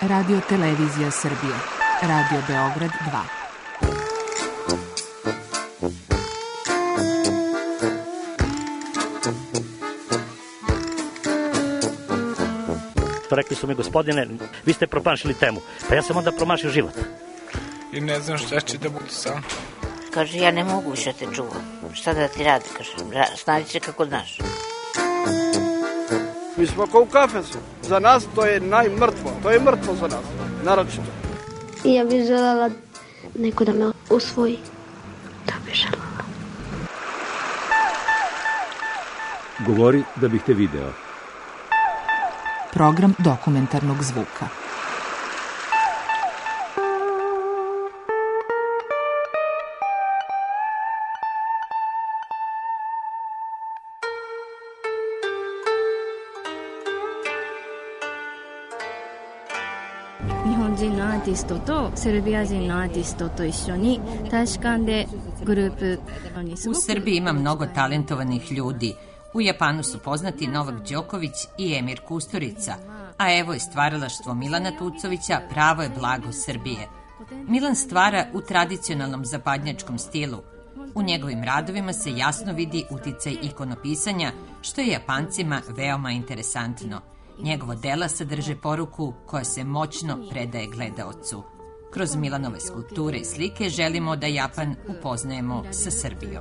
Radio Televizija Srbije. Radio Beograd 2. Rekli su mi, gospodine, vi ste promašili temu. Pa ja sam onda promašio život. I ne znam šta će da bude sam. Kaže, ja ne mogu više te čuvam. Šta da ti radi, kaže, snađi se kako znaš. Mi smo kao u kafesu. Za nas to je najmrtvo. To je mrtvo za nas, naročito. I ja bih želela neko da me usvoji. To bih želela. Govori da bih te video. Program dokumentarnog zvuka. U Srbiji ima mnogo talentovanih ljudi. U Japanu su poznati Novak Đoković i Emir Kusturica, a evo je stvaralaštvo Milana Tucovića pravo je blago Srbije. Milan stvara u tradicionalnom zapadnjačkom stilu. U njegovim radovima se jasno vidi uticaj ikonopisanja, što je Japancima veoma interesantno. Njegovo dela sadrže poruku koja se moćno predaje gledaocu. Kroz Milanove skulpture i slike želimo da Japan upoznajemo sa Srbijom.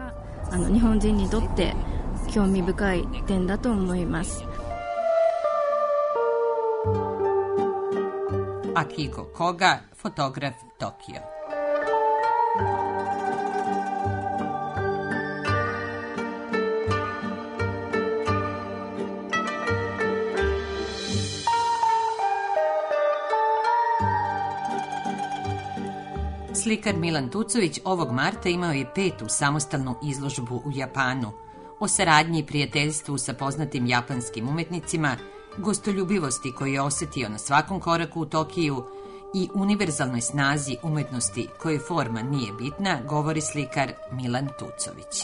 Akiko Koga, fotograf, Tokio. Slikar Milan Tucović ovog marta imao je 5. samostalnu izložbu u Japanu. O saradnji i prijateljstvu sa poznatim japanskim umetnicima, gostoljubivosti koju je osetio na svakom koraku u Tokiju i univerzalnoj snazi umetnosti koje forma nije bitna, govori slikar Milan Tucović.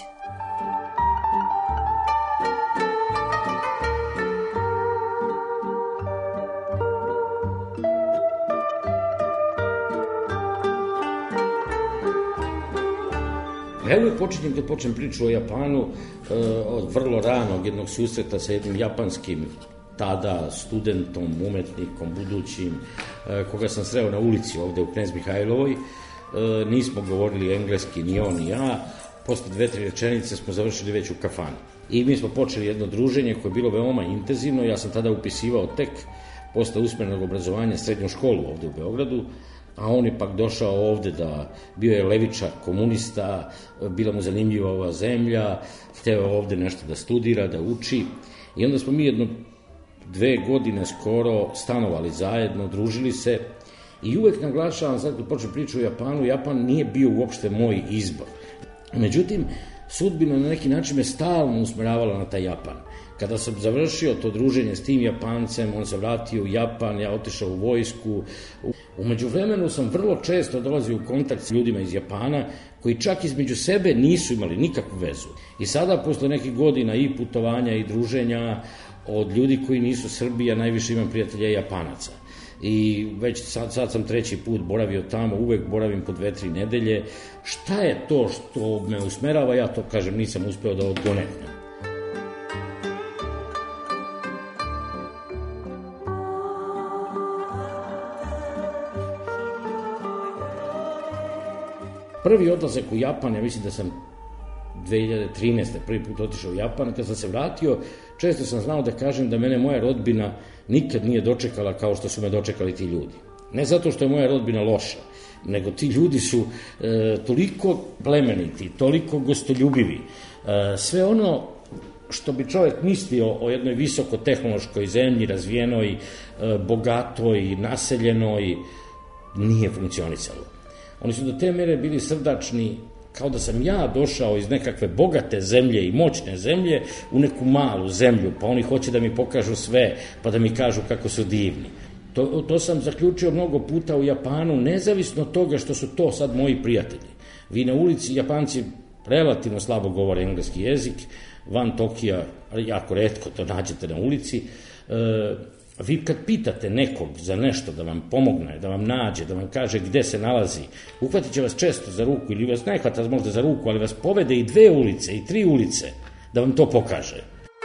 Ja uvijek počinjem kad počnem priču o Japanu od vrlo ranog jednog susreta sa jednim japanskim tada studentom, umetnikom, budućim, koga sam sreo na ulici ovde u Knez Mihajlovoj. Nismo govorili engleski ni on ni ja. Posle 2-3 rečenice smo završili već u kafanu. I mi smo počeli jedno druženje koje je bilo veoma intenzivno. Ja sam tada upisivao tek posle usmerenog obrazovanja srednju školu ovde u Beogradu, a on je pak došao ovde da bio je levičar, komunista, bila mu zanimljiva ova zemlja, hteo ovde nešto da studira, da uči. I onda smo mi 2 godine skoro stanovali zajedno, družili se i uvek naglašavam, sad kad počnem priču o Japanu, Japan nije bio uopšte moj izbor. Međutim, sudbina na neki način me stalno usmeravala na taj Japan. Kada sam završio to druženje s tim Japancem, on se vratio u Japan, ja otišao u vojsku. U međuvremenu sam vrlo često dolazio u kontakt s ljudima iz Japana, koji čak između sebe nisu imali nikakvu vezu. I sada, posle nekih godina i putovanja i druženja od ljudi koji nisu Srbija, najviše imam prijatelja Japanaca. I već sad sam 3. put boravio tamo, uvek boravim po 2-3 nedelje. Šta je to što me usmerava, ja to kažem nisam uspeo da odgonetnem. Prvi odlazak u Japan, ja mislim da sam 2013. prvi put otišao u Japan, kad sam se vratio, često sam znao da kažem da mene moja rodbina nikad nije dočekala kao što su me dočekali ti ljudi. Ne zato što je moja rodbina loša, nego ti ljudi su toliko plemeniti, toliko gostoljubivi. Sve ono što bi čovjek mislio o jednoj visokotehnološkoj zemlji, razvijenoj, bogatoj, naseljenoj, nije funkcionisalo. Oni su do te mere bili srdačni, kao da sam ja došao iz nekakve bogate zemlje i moćne zemlje u neku malu zemlju, pa oni hoće da mi pokažu sve, pa da mi kažu kako su divni. To sam zaključio mnogo puta u Japanu, nezavisno od toga što su to sad moji prijatelji. Vi na ulici, Japanci relativno slabo govore engleski jezik, van Tokija jako retko to nađete na ulici, Vi kad pitate nekog za nešto da vam pomogne, da vam nađe, da vam kaže gde se nalazi, uhvatit će vas često za ruku ili vas ne hvata možda za ruku, ali vas povede i 2 ulice i 3 ulice da vam to pokaže.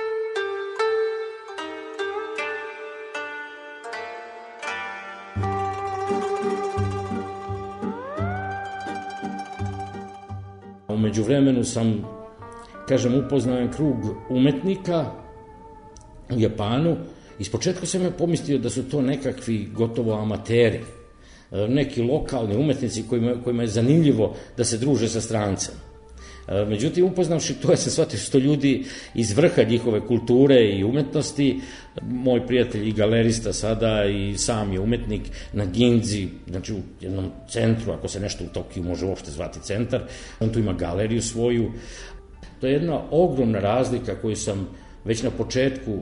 U međuvremenu sam, kažem, upoznao jedan krug umetnika u Japanu. Ispočetka sam ja pomislio da su to nekakvi gotovo amateri, neki lokalni umetnici kojima je zanimljivo da se druže sa strancem. Međutim, upoznavši to, ja sam shvatio što ljudi iz vrha njihove kulture i umetnosti, moj prijatelj i galerista sada i sam je umetnik na Ginzi, znači u jednom centru, ako se nešto u Tokiju može uopšte zvati centar, on tu ima galeriju svoju. To je jedna ogromna razlika koju sam već na početku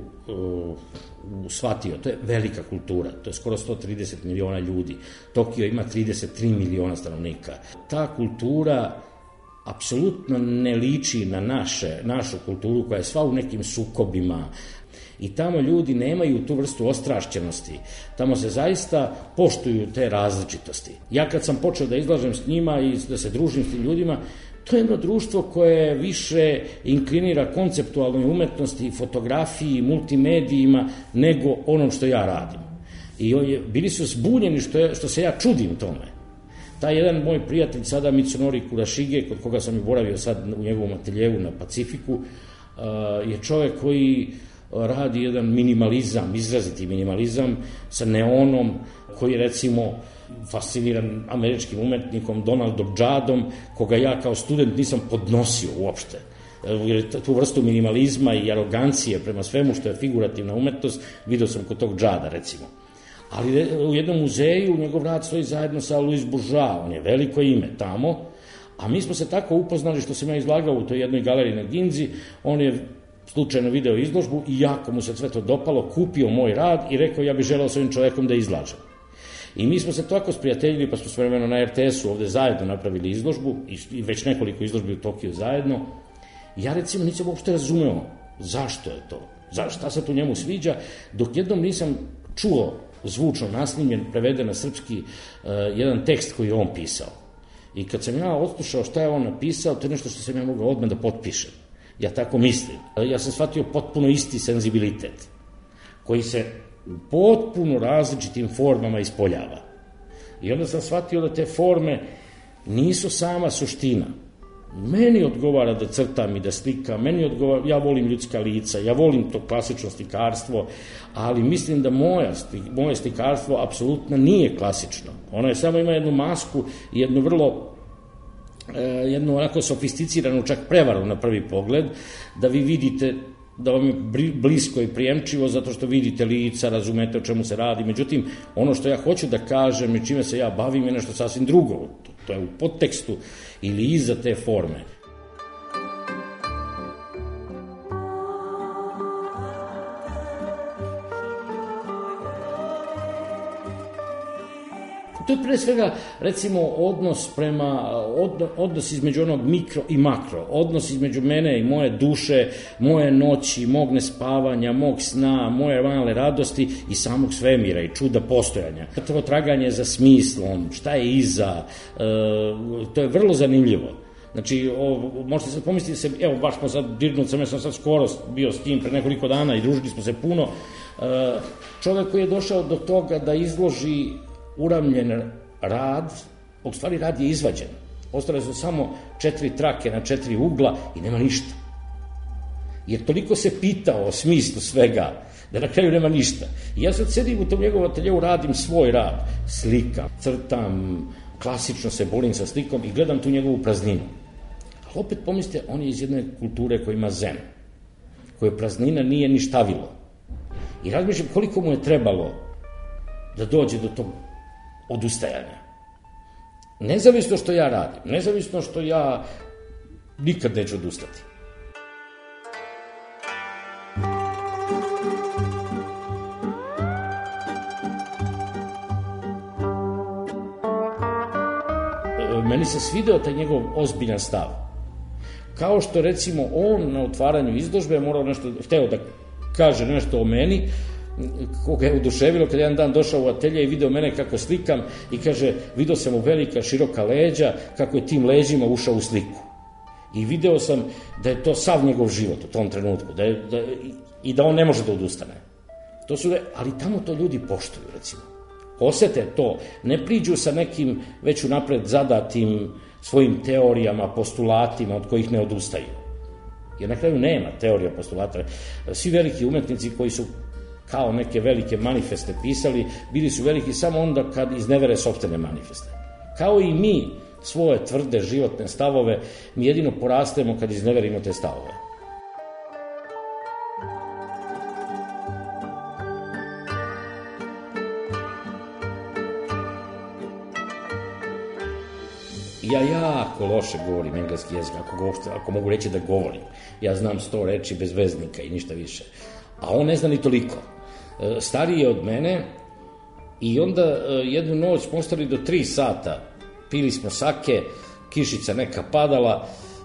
shvatio. To je velika kultura, to je skoro 130 miliona ljudi. Tokio ima 33 miliona stanovnika. Ta kultura apsolutno ne liči na našu kulturu koja je sva u nekim sukobima i tamo ljudi nemaju tu vrstu ostrašćenosti. Tamo se zaista poštuju te različitosti. Ja kad sam počeo da izlažem s njima i da se družim s tim ljudima, to je jedno društvo koje više inklinira konceptualnoj umetnosti, fotografiji, multimedijima nego onom što ja radim. I bili su zbunjeni što se ja čudim tome. Taj jedan moj prijatelj sada, Mitsunori Kurashige, kod koga sam i boravio sad u njegovom ateljevu na Pacifiku, je čovjek koji radi jedan minimalizam, izraziti minimalizam sa neonom, koji recimo fasciniran američkim umetnikom Donaldom Juddom, koga ja kao student nisam podnosio uopšte. Jer tu vrstu minimalizma i arogancije prema svemu što je figurativna umetnost vidio sam kod tog Judda, recimo. Ali u jednom muzeju njegov rad stoji zajedno sa Louis Bourgeois, on je veliko ime tamo, a mi smo se tako upoznali što sam ja izlagao u toj jednoj galeriji na Ginzi, on je slučajno video izložbu i jako mu se sve to dopalo, kupio moj rad i rekao ja bih želeo s ovim čovekom da izlažem. I mi smo se tako sprijateljili, pa smo svojevremeno na RTS-u ovde zajedno napravili izložbu i već nekoliko izložbi u Tokiju zajedno. Ja recimo nisam uopšte razumeo zašto je to, šta se tu njemu sviđa, dok jednom nisam čuo zvučno nasnimljen, preveden na srpski, jedan tekst koji je on pisao. I kad sam ja odslušao šta je on napisao, to je nešto što sam ja mogao odmah da potpišem. Ja tako mislim. Ja sam shvatio potpuno isti senzibilitet, koji se u potpuno različitim formama ispoljava. I onda sam shvatio da te forme nisu sama suština. Meni odgovara da crtam i da slikam, ja volim ljudska lica, ja volim to klasično slikarstvo, ali mislim da moje slikarstvo apsolutno nije klasično. Ono je samo ima jednu masku i jednu onako sofisticiranu čak prevaru na prvi pogled, da vi vidite da vam je blisko i prijemčivo zato što vidite lica, razumete o čemu se radi. Međutim, ono što ja hoću da kažem i čime se ja bavim je nešto sasvim drugo. To je u podtekstu ili iza te forme. To je pre svega, recimo, odnos između onog mikro i makro, odnos između mene i moje duše, moje noći, mog nespavanja, mog sna, moje male radosti i samog svemira i čuda postojanja. To traganje za smislom, šta je iza, to je vrlo zanimljivo. Znači, možete sad pomisliti evo, baš smo sad dirnucama, ja sam sad skoro bio s tim pre nekoliko dana i družili smo se puno. Čovek koji je došao do toga da izloži uramljen rad, u stvari rad je izvađen. Ostale su samo 4 trake na 4 ugla i nema ništa. Jer toliko se pitao o smislu svega, da na kraju nema ništa. I ja sad sedim u tom njegovom ateljevu, radim svoj rad, slikam, crtam, klasično se borim sa slikom i gledam tu njegovu prazninu. Ali opet pomislite, on je iz jedne kulture koja ima zen, koja praznina nije ništavilo. I razmišljam koliko mu je trebalo da dođe do tog odustajanja. Nezavisno što ja radim, nezavisno što ja nikad neću odustati. Meni se svideo taj njegov ozbiljan stav. Kao što recimo on na otvaranju izložbe morao nešto, hteo da kaže nešto o meni, koga je oduševilo kad jedan dan došao u atelje i video mene kako slikam i kaže, video sam mu velika, široka leđa, kako je tim leđima ušao u sliku. I video sam da je to sav njegov život u tom trenutku i da on ne može da odustane. Ali tamo to ljudi poštuju, recimo. Osete to, ne priđu sa nekim već unapred zadatim svojim teorijama, postulatima od kojih ne odustaju. Jer na kraju nema teorija, postulata. Svi veliki umetnici koji su kao neke velike manifeste pisali, bili su veliki samo onda kad iznevere sopstvene manifeste. Kao i mi svoje tvrde životne stavove, mi jedino porastemo kad izneverimo te stavove. Ja jako loše govorim engleski jezik, ako mogu reći da govorim. Ja znam 100 reči bez veznika i ništa više. A on ne zna ni toliko. Stariji je od mene i onda jednu noć smo ostali do 3 sata. Pili smo sake, kišica neka padala,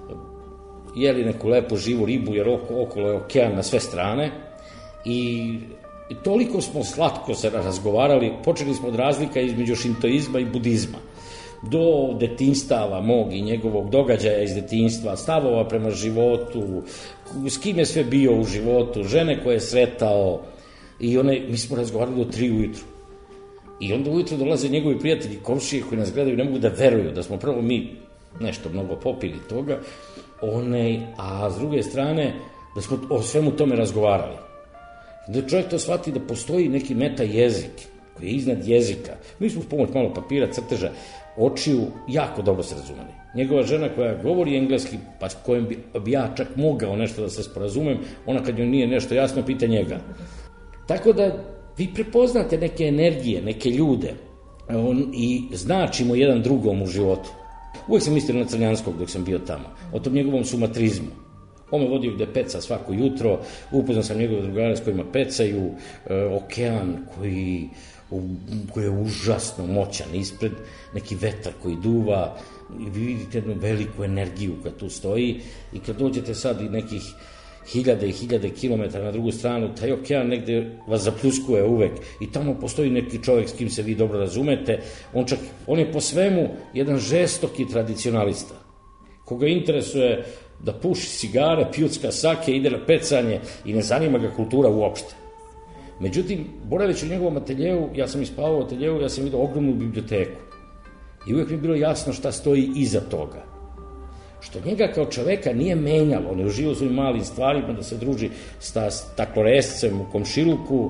jeli neku lepu živu ribu jer okolo je okean na sve strane i toliko smo slatko se razgovarali, počeli smo od razlika između šintoizma i budizma. Do detinjstava mog i njegovog događaja iz detinjstva, stavova prema životu, s kim je sve bio u životu, žene koje je sretao i mi smo razgovarali do 3 ujutru. I onda ujutro dolaze njegovi prijatelji, komšije koji nas gledaju, ne mogu da veruju da smo prvo mi nešto mnogo popili toga, a s druge strane da smo o svemu tome razgovarali. Da čovjek to shvati da postoji neki meta jezik koji je iznad jezika. Mi smo s pomoć malo papira, crteža, očiju jako dobro se razumeli. Njegova žena koja govori engleski, pa s kojim bi ja čak mogao nešto da se sporazumem, ona kad joj nije nešto jasno, pita njega. Tako da vi prepoznate neke energije, neke ljude i značimo jedan drugom u životu. Uvijek sam mislio na Crnjanskog dok sam bio tamo, o tom njegovom sumatrizmu. On me vodio gde peca svako jutro, upoznao sam njegove drugare s kojima pecaju, okean koji je užasno moćan ispred, neki vetar koji duva, i vi vidite jednu veliku energiju kad tu stoji i kad dođete sad i nekih 1000 i 1000 kilometara na drugu stranu, taj okean negde vas zapljuskuje uvek i tamo postoji neki čovjek s kim se vi dobro razumete, on je po svemu jedan žestoki tradicionalista, koga interesuje da puši cigare, pjucka sake, ide na pecanje i ne zanima ga kultura uopšte. Međutim, boraveći u njegovom ateljevu, ja sam ispavao u ateljevu, ja sam vidio ogromnu biblioteku i uvijek mi je bilo jasno šta stoji iza toga. Što njega kao čoveka nije menjalo, on je uživao u svojim malim stvarima da se druži sa staklorescem u komšiluku,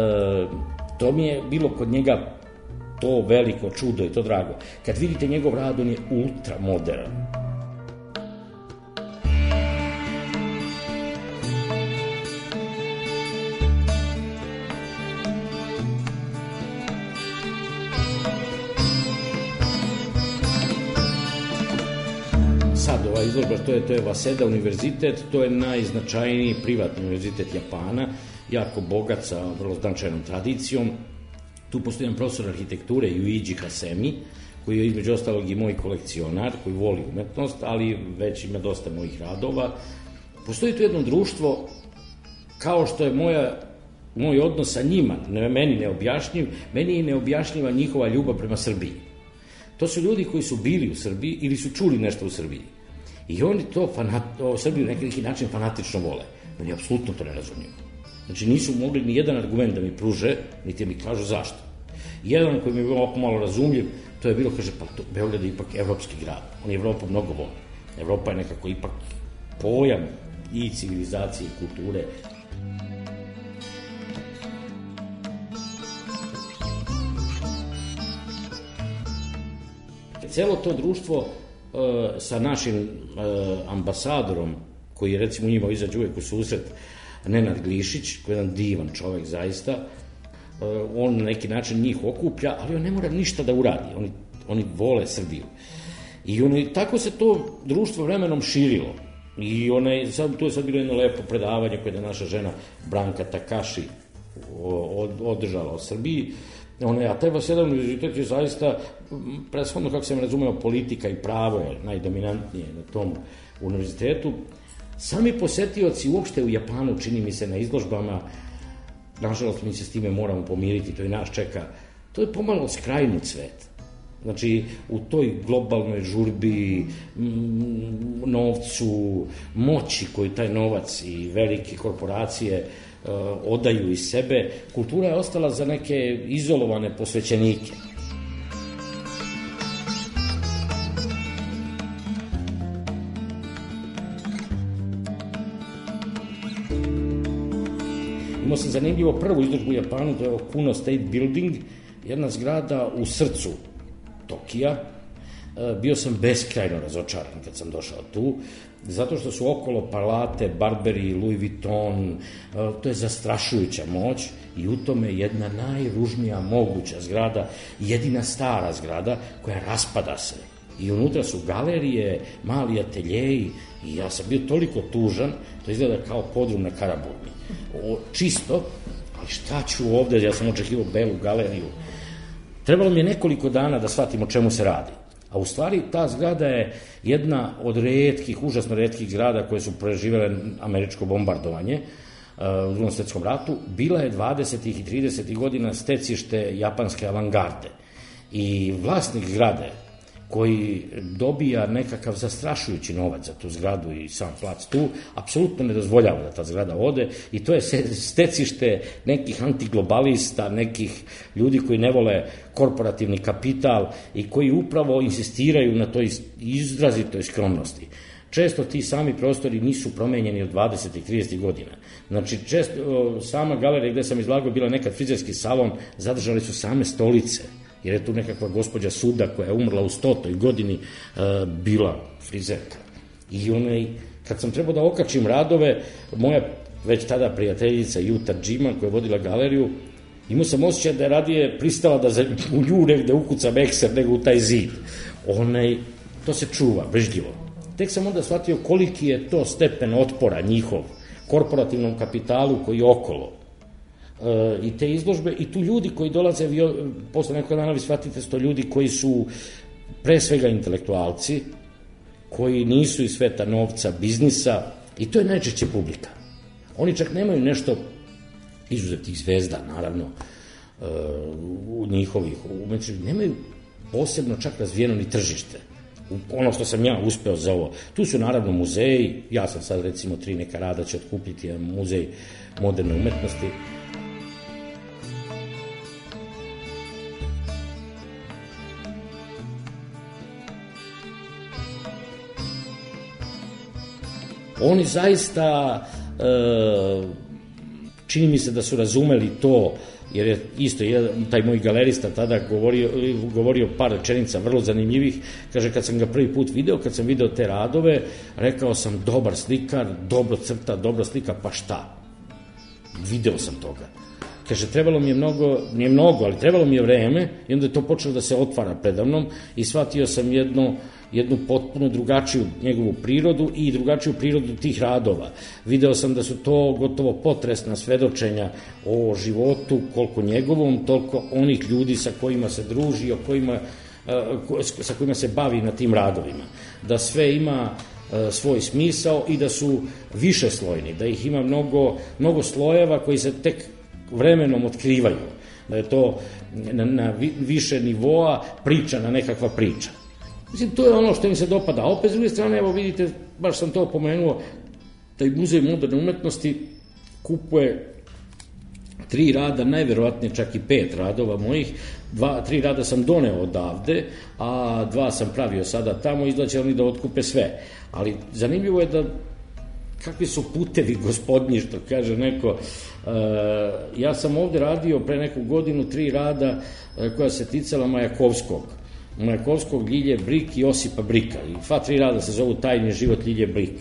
to mi je bilo kod njega to veliko čudo i to drago. Kad vidite njegov rad, on je ultramodern. Sad ova izložba, to je Waseda univerzitet, to je najznačajniji privatni univerzitet Japana, jako bogat sa vrlo značajnom tradicijom. Tu postoji jedan profesor arhitekture, Yuichi Hasemi, koji je između ostalog i moj kolekcionar, koji voli umetnost, ali već ima dosta mojih radova. Postoji tu jedno društvo, kao što je moj odnos sa njima, meni neobjašnjiv, meni je neobjašnjiva njihova ljubav prema Srbiji. To su ljudi koji su bili u Srbiji ili su čuli nešto u Srbiji. I oni Srbiju na neki način fanatično vole. Meni apsolutno to ne razumijem. Znači nisu mogli ni jedan argument da mi pruže, niti mi kažu zašto. Jedan koji mi je bilo oko malo razumljiv, to je bilo, kaže, pa Beograd je ipak evropski grad. On je Evropu mnogo voli. Evropa je nekako ipak pojam i civilizacije i kulture. Celo to društvo sa našim ambasadorom, koji je recimo njima izađe uvijek u susret, Nenad Glišić, koji je jedan divan čovjek zaista, on na neki način njih okuplja, ali on ne mora ništa da uradi, oni vole Srbiju. I tako se to društvo vremenom širilo. I tu je sad bilo jedno lepo predavanje koje je naša žena Branka Takaši održala o Srbiji. A taj Waseda univerzitet je zaista, preshodno kako sam razumeo, politika i pravo je najdominantnije na tom univerzitetu. Sami posetioci uopšte u Japanu, čini mi se na izložbama, nažalost mi se s time moramo pomiriti, to i nas čeka, to je pomalo skrajnut svet. Znači, u toj globalnoj žurbi, novcu, moći koju taj novac i velike korporacije odaju iz sebe, kultura je ostala za neke izolovane posvećenike. Imao sam zanimljivo prvu izložbu u Japanu, to je Okuno State Building, jedna zgrada u srcu Tokija. Bio sam beskrajno razočaran kad sam došao tu, zato što su okolo palate, Burberry, Louis Vuitton, to je zastrašujuća moć i u tome jedna najružnija moguća zgrada, jedina stara zgrada koja raspada se. I unutra su galerije, mali ateljeji i ja sam bio toliko tužan, to izgleda kao podrum na Karaburmi. Čisto, ali šta ću ovde, ja sam očekivao belu galeriju. Trebalo mi je nekoliko dana da shvatim o čemu se radi. A u stvari ta zgrada je jedna od retkih, užasno retkih zgrada koje su preživjele američko bombardovanje u Drugom svjetskom ratu. Bila je 20. i 30. godina stecište japanske avangarde. I vlasnik zgrade koji dobija nekakav zastrašujući novac za tu zgradu i sam plac tu, apsolutno ne dozvoljava da ta zgrada ode i to je stecište nekih antiglobalista, nekih ljudi koji ne vole korporativni kapital i koji upravo insistiraju na toj izrazitoj skromnosti. Često ti sami prostori nisu promenjeni od 20. i 30. godina. Znači, sama galerija gde sam izlagao bila nekad frizerski salon, zadržali su same stolice, jer je tu nekakva gospođa Suda koja je umrla u 100. godini bila frizerka. I kad sam trebao da okačim radove, moja već tada prijateljica Juta Džima koja je vodila galeriju, imao sam osjećaj da je radije pristala da u nju negde ukucam ekser nego u taj zid. To se čuva, brižljivo. Tek sam onda shvatio koliki je to stepen otpora njihov korporativnom kapitalu koji je okolo. I te izložbe, i tu ljudi koji dolaze, posle nekog dana vi shvatite sto ljudi koji su pre svega intelektualci, koji nisu iz sveta novca, biznisa, i to je najčešće publika. Oni čak nemaju nešto izuzetih zvezda, naravno, u njihovih umetnosti, nemaju posebno čak razvijeno ni tržište. Ono što sam ja uspeo za ovo. Tu su naravno muzeji, ja sam sad recimo 3 neka rada će otkupiti jedan muzej moderne umetnosti. Oni zaista, čini mi se da su razumeli to, jer je isto taj moj galerista tada govorio par rečenica vrlo zanimljivih. Kaže, kad sam ga prvi put video, kad sam video te radove, rekao sam, dobar slikar, dobro crta, dobra slika, pa šta? Video sam toga. Kaže, trebalo mi je nije mnogo, ali trebalo mi je vreme i onda je to počelo da se otvara predavnom i shvatio sam jednu potpuno drugačiju njegovu prirodu i drugačiju prirodu tih radova. Video sam da su to gotovo potresna svedočenja o životu, koliko njegovom, toliko onih ljudi sa kojima se druži, sa kojima se bavi na tim radovima. Da sve ima svoj smisao i da su višeslojni, da ih ima mnogo slojeva koji se tek vremenom otkrivaju. Da je to na više nivoa pričana nekakva priča. Mislim, to je ono što mi se dopada. A opet, s druge strane, evo vidite, baš sam to pomenuo, taj muzej moderne umetnosti kupuje 3 rada, najverovatnije čak i 5 radova mojih, 3 rada sam doneo odavde, a 2 sam pravio sada tamo, izlaće oni da otkupe sve. Ali zanimljivo je da kakvi su putevi gospodnji, što kaže neko. Ja sam ovde radio pre neku godinu 3 rada koja se ticala Majakovskog, Ljilje Brik i Josipa Brika. I 3 rada se zovu Tajni život Ljilje Brik.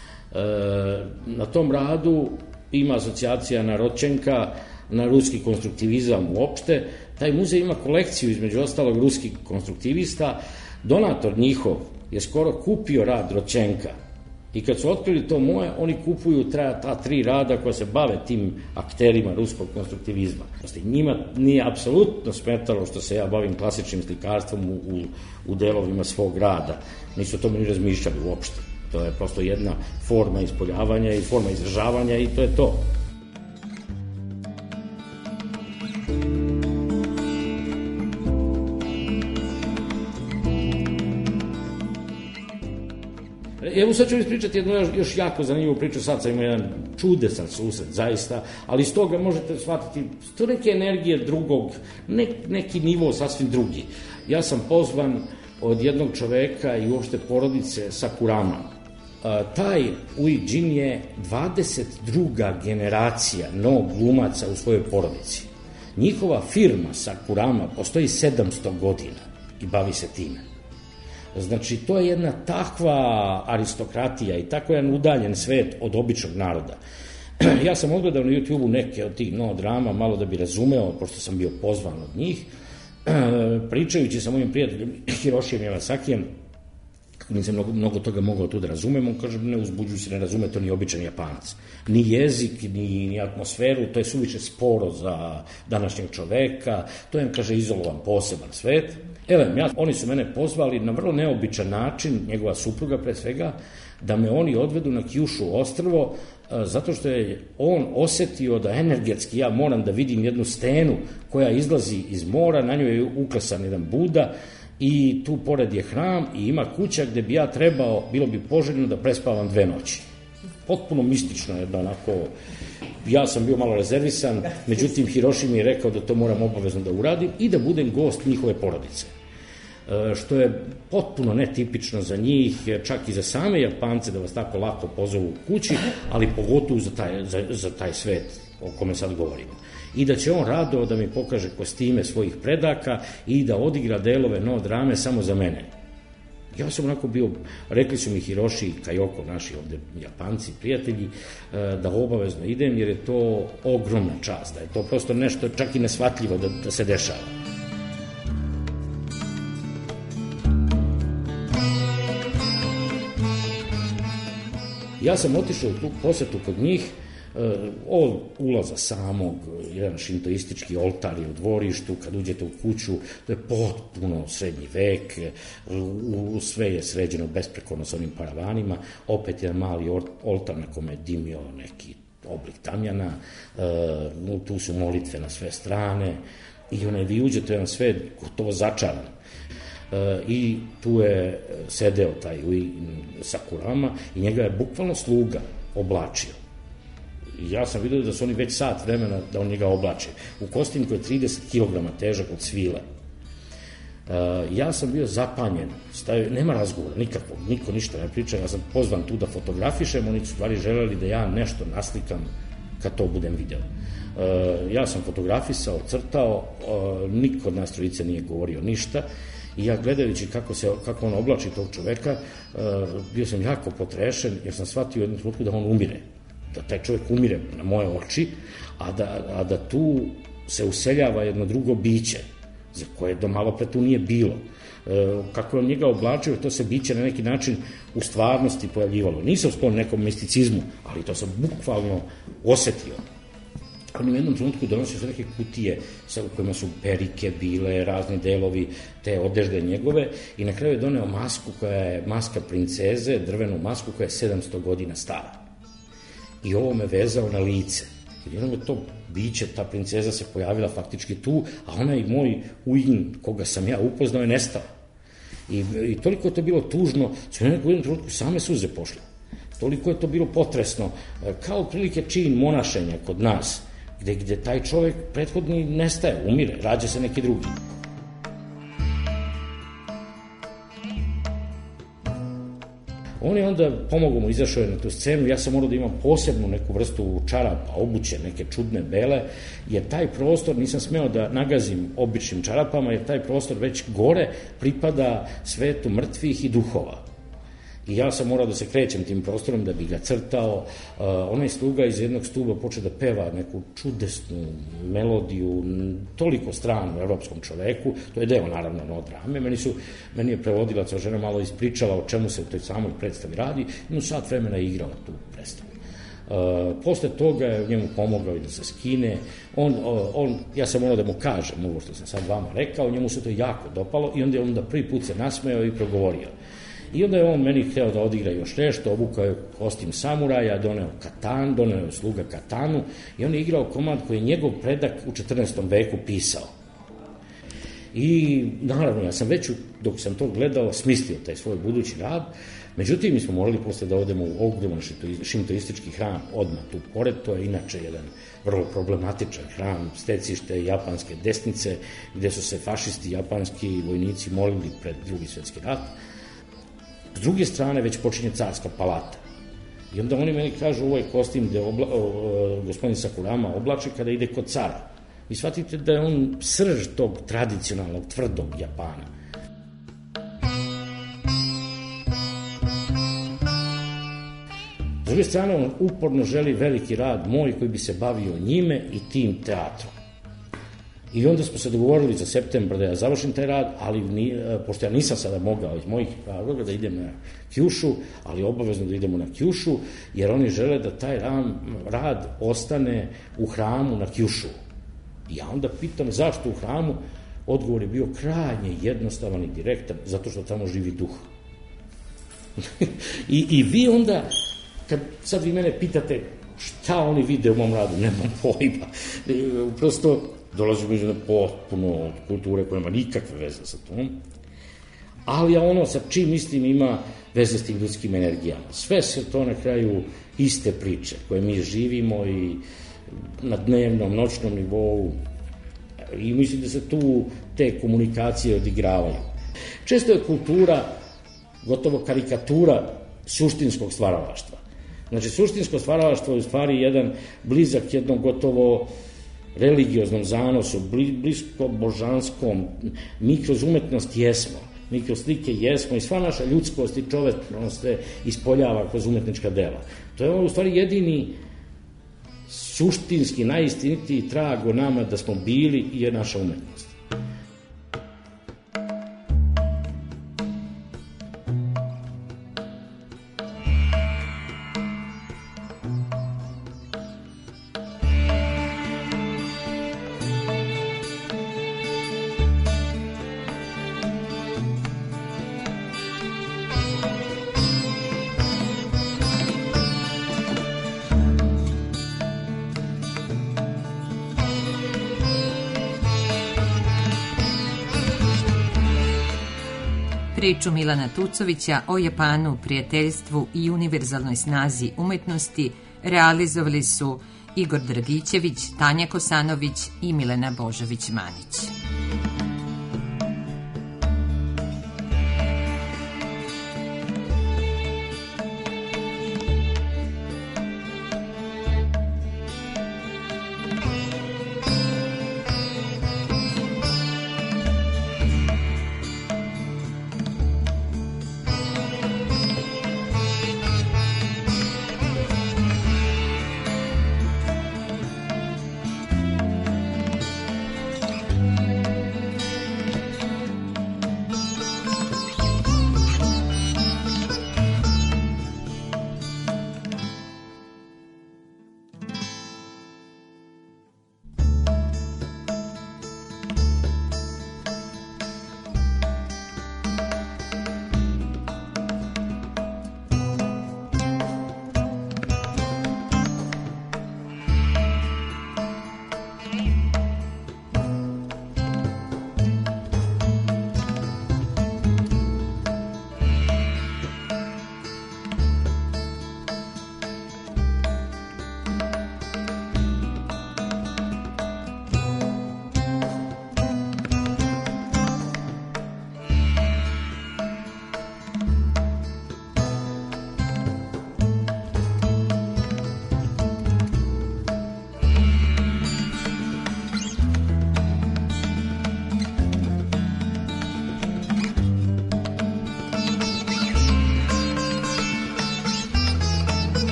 Na tom radu ima asocijacija na Rodčenka, na ruski konstruktivizam uopšte. Taj muzej ima kolekciju, između ostalog, ruskih konstruktivista. Donator njihov je skoro kupio rad Rodčenka. I kad su otkrili to moje, oni kupuju ta 3 rada koja se bave tim akterima ruskog konstruktivizma. Njima nije apsolutno smetalo što se ja bavim klasičnim slikarstvom u delovima svog rada. Nisu o tome ni razmišljali uopšte. To je prosto jedna forma ispoljavanja i forma izražavanja i to je to. Evo sad ću vam ispričati jednu još jako zanimljivu priču, sad sam imao jedan čudesan susret, zaista, ali iz toga možete shvatiti, to neke energije drugog, neki nivo sasvim drugi. Ja sam pozvan od jednog čoveka i uopšte porodice Sakurama. Taj Ui Džin je 22. generacija novog glumaca u svojoj porodici. Njihova firma Sakurama postoji 700 godina i bavi se time. Znači, to je jedna takva aristokratija i tako jedan udaljen svet od običnog naroda. Ja sam odgledao na YouTube-u neke od tih drama, malo da bi razumeo, pošto sam bio pozvan od njih, pričajući sa mojim prijateljem Hirošijem Javasakijem, nisam mnogo toga mogao tu da razumem, on kaže, ne uzbuđuju se, ne razume to ni običan Japanac. Ni jezik, ni atmosferu, to je suviše sporo za današnjeg čoveka, to je, kaže, izolovan, poseban svet. Oni su mene pozvali na vrlo neobičan način, njegova supruga pre svega, da me oni odvedu na Kjušu ostrvo, zato što je on osetio da energetski ja moram da vidim jednu stenu koja izlazi iz mora, na njoj je uklesan jedan Buda, i tu pored je hram i ima kuća gde bi ja trebao, bilo bi poželjno da prespavam 2 noći. Potpuno mistično, jedno onako, ja sam bio malo rezervisan, međutim Hiroši mi je rekao da to moram obavezno da uradim i da budem gost njihove porodice. Što je potpuno netipično za njih, čak i za same Japance da vas tako lako pozovu kući, ali pogotovo za taj svet o kome sad govorimo. I da će on rado da mi pokaže kostime svojih predaka i da odigra delove drame samo za mene. Ja sam onako bio, rekli su mi Hiroši i Kajoko, naši ovde Japanci, prijatelji, da obavezno idem jer je to ogromna čast, da je to prosto nešto čak i nesvatljivo da se dešava. Ja sam otišao u tu posetu kod njih, od ulaza samog, jedan šintoistički oltar je u dvorištu, kad uđete u kuću, to je potpuno srednji vek, sve je sređeno besprekorno sa onim paravanima, opet jedan mali oltar na kome je dimio neki oblik tamjana, tu su molitve na sve strane i vi uđete u jedan svet gotovo začaran. I tu je sedeo taj Sakurama i njega je bukvalno sluga oblačio. Ja sam vidio da su oni već sat vremena da on njega oblače. U kostim koji je 30 kg težak od svile. Ja sam bio zapanjen, nema razgovora, nikakvog, niko ništa ne priča, ja sam pozvan tu da fotografišem, oni su stvari želeli da ja nešto naslikam kad to budem video. Ja sam fotografisao, crtao, niko od nas trojice nije govorio ništa i ja gledajući kako on oblači tog čoveka, bio sam jako potrešen jer sam shvatio u jednom trenutku da on umire. Da taj čovjek umire na moje oči, a da tu se useljava jedno drugo biće, za koje do malo pre tu nije bilo. Kako je on njega oblačio, to se biće na neki način u stvarnosti pojavljivalo. Nisam sklon nekom misticizmu, ali to sam bukvalno osetio. On u jednom trenutku donosio se neke kutije u kojima su perike bile, razni delovi te odežde njegove i na kraju je doneo masku koja je maska princeze, drvenu masku koja je 700 godina stara. I ovo me vezao na lice. Jer jednom je to biće, ta princeza se pojavila faktički tu, a onaj moj Uin, koga sam ja upoznao, je nestao. I toliko je to bilo tužno, su u jednom trenutku same suze pošle. Toliko je to bilo potresno, kao prilike čin monašenja kod nas, gde taj čovek prethodni nestaje, umire, rađa se neki drugi. On je onda pomogao mu, izašao je na tu scenu, ja sam morao da imam posebnu neku vrstu čarapa, obuće, neke čudne bele, jer taj prostor, nisam smeo da nagazim običnim čarapama, jer taj prostor već gore pripada svetu mrtvih i duhova. I ja sam morao da se krećem tim prostorom da bi ga crtao. Onaj sluga iz jednog stuba počeo da peva neku čudesnu melodiju, toliko stranu evropskom čoveku, to je deo naravno od drame. Meni je prevodilac, žena malo ispričala o čemu se u toj samoj predstavi radi, jednu sat vremena je igrala tu predstavu. Posle toga je njemu pomogao i da se skine. Ja sam morao da mu kažem ovo što sam sad vama rekao, njemu se to jako dopalo i onda je onda prvi put se nasmejao i progovorio. I onda je on meni hteo da odigra još nešto, obukao je kostim samuraja, doneo je sluga katanu i on je igrao komad koji je njegov predak u 14. veku pisao. I naravno, ja sam već dok sam to gledao smislio taj svoj budući rad, međutim mi smo morali posle da odemo u ogroman šintoistički hram odmah tu pored, to je inače jedan vrlo problematičan hram, stecište japanske desnice, gde su se fašisti japanski vojnici molili pred Drugi svjetski rat. S druge strane već počinje carska palata. I onda oni meni kažu, ovo je kostim gde gospodin Sakurama oblači kada ide kod cara. Vi shvatite da je on srž tog tradicionalnog, tvrdog Japana. S druge strane, on uporno želi veliki rad moj koji bi se bavio njime i tim teatrom. I onda smo se dogovorili za septembar da ja završim taj rad, ali pošto ja nisam sada mogao iz mojih razloga da idem na Kjušu, ali obavezno da idemo na Kjušu, jer oni žele da taj rad ostane u hramu na Kjušu. I ja onda pitam zašto u hramu, odgovor je bio krajnje jednostavan i direktan, zato što tamo živi duh. I vi onda, kad sad vi mene pitate šta oni vide u mom radu, nemam pojma. Prosto dolazimo iz potpuno kulture koja nema nikakve veze sa tom, ali ono sa čim mislim ima veze s tim ljudskim energijama. Sve se to na kraju iste priče koje mi živimo i na dnevnom, noćnom nivou i mislim da se tu te komunikacije odigravaju. Često je kultura gotovo karikatura suštinskog stvaralaštva. Znači, suštinsko stvaralaštvo je u stvari jedan blizak jednom gotovo religioznom zanosu, blisko božanskom. Mi kroz umetnost jesmo, mi kroz slike jesmo i sva naša ljudskost i čovečnost se ispoljava kroz umetnička dela. To je u stvari jedini suštinski, najistinitiji trag o nama da smo bili i je naša umetnost. Priču Milana Tucovića o Japanu, prijateljstvu i univerzalnoj snazi umetnosti realizovali su Igor Dragićević, Tanja Kosanović i Milena Božović-Manić.